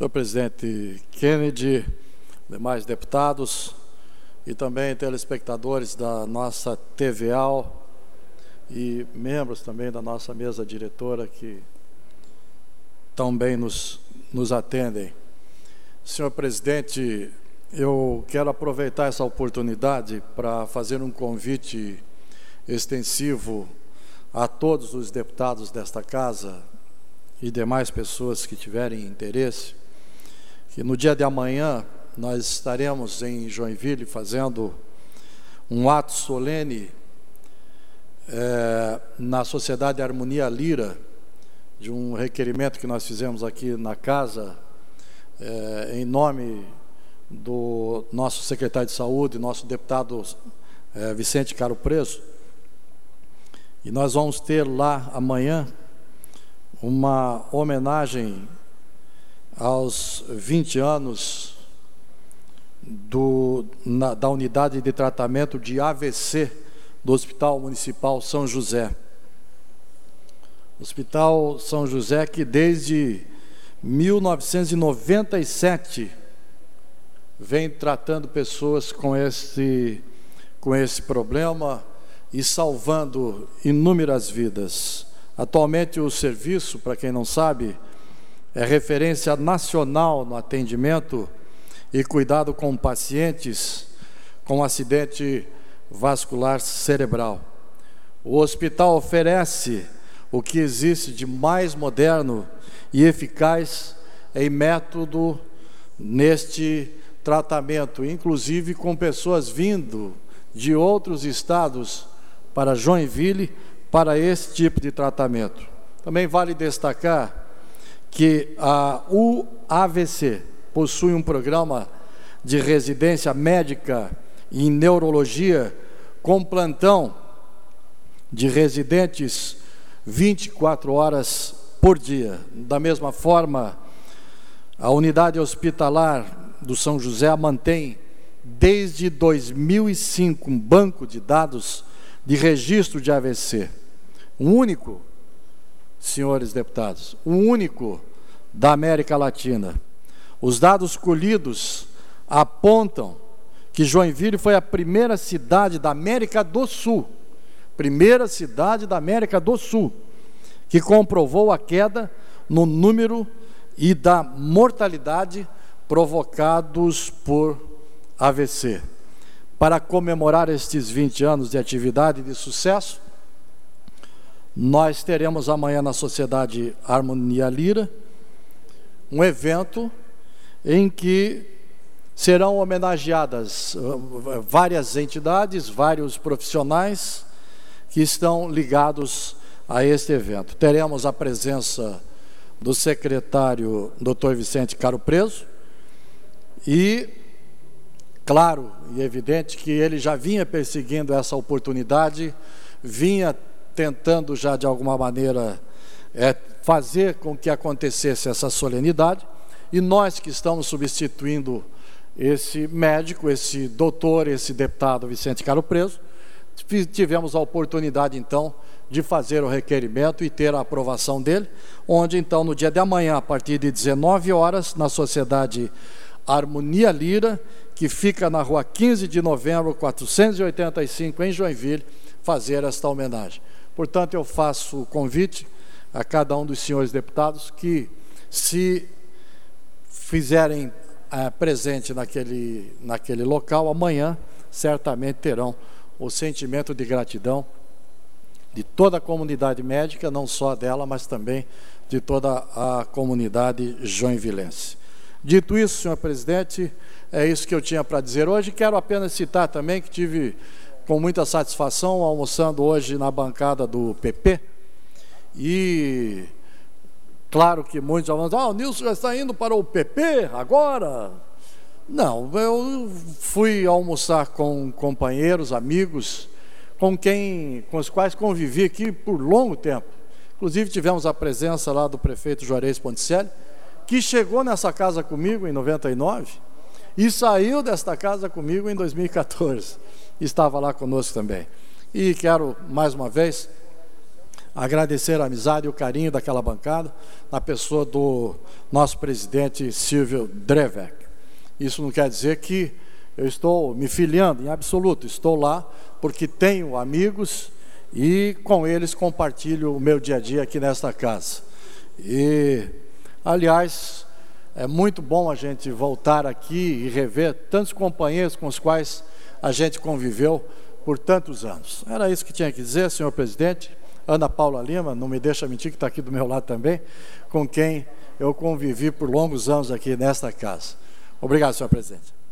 Senhor presidente Kennedy, demais deputados e também telespectadores da nossa TVAL e membros também da nossa mesa diretora que também nos atendem. Senhor presidente, eu quero aproveitar essa oportunidade para fazer um convite extensivo a todos os deputados desta casa e demais pessoas que tiverem interesse, que no dia de amanhã nós estaremos em Joinville fazendo um ato solene na Sociedade Harmonia Lira, de um requerimento que nós fizemos aqui na casa, em nome do nosso secretário de Saúde, nosso deputado Vicente Caro Preso, e nós vamos ter lá amanhã uma homenagem aos 20 anos da unidade de tratamento de AVC do Hospital Municipal São José. Hospital São José que desde 1997 vem tratando pessoas com esse problema e salvando inúmeras vidas. Atualmente o serviço, para quem não sabe, é referência nacional no atendimento e cuidado com pacientes com acidente vascular cerebral. O hospital oferece o que existe de mais moderno e eficaz em método neste tratamento, inclusive com pessoas vindo de outros estados para Joinville para esse tipo de tratamento. Também vale destacar que a UAVC possui um programa de residência médica em neurologia com plantão de residentes 24 horas por dia. Da mesma forma, a unidade hospitalar do São José mantém desde 2005 um banco de dados de registro de AVC, o único, senhores deputados, o único da América Latina. Os dados colhidos apontam que Joinville foi a primeira cidade da América do Sul, que comprovou a queda no número e da mortalidade provocados por AVC. Para comemorar estes 20 anos de atividade e de sucesso, nós teremos amanhã na Sociedade Harmonia Lira um evento em que serão homenageadas várias entidades, vários profissionais que estão ligados a este evento. Teremos a presença do secretário Dr. Vicente Caro Preso e, claro e evidente, que ele já vinha perseguindo essa oportunidade, vinha tentando já de alguma maneira fazer com que acontecesse essa solenidade, e nós que estamos substituindo esse médico, esse doutor, esse deputado Vicente Caro Preso, tivemos a oportunidade então de fazer o requerimento e ter a aprovação dele, onde então no dia de amanhã, a partir de 19 horas, na Sociedade Harmonia Lira, que fica na rua 15 de novembro, 485, em Joinville, fazer esta homenagem. Portanto, eu faço o convite a cada um dos senhores deputados que, se fizerem presente naquele local, amanhã certamente terão o sentimento de gratidão de toda a comunidade médica, não só dela, mas também de toda a comunidade joinvilense. Dito isso, senhor presidente, é isso que eu tinha para dizer hoje. Quero apenas citar também que tive com muita satisfação almoçando hoje na bancada do PP, e claro que muitos já vão dizer, o Nilson já está indo para o PP agora. Não, eu fui almoçar com companheiros, amigos, com os quais convivi aqui por longo tempo. Inclusive tivemos a presença lá do prefeito Juarez Ponticelli, que chegou nessa casa comigo em 99 e saiu desta casa comigo em 2014. Estava lá conosco também. E quero, mais uma vez, agradecer a amizade e o carinho daquela bancada, na pessoa do nosso presidente Silvio Drevec. Isso não quer dizer que eu estou me filiando, em absoluto, estou lá porque tenho amigos e com eles compartilho o meu dia a dia aqui nesta casa. E, aliás, é muito bom a gente voltar aqui e rever tantos companheiros com os quais a gente conviveu por tantos anos. Era isso que tinha que dizer, senhor presidente. Ana Paula Lima, não me deixa mentir, que está aqui do meu lado também, com quem eu convivi por longos anos aqui nesta casa. Obrigado, senhor presidente.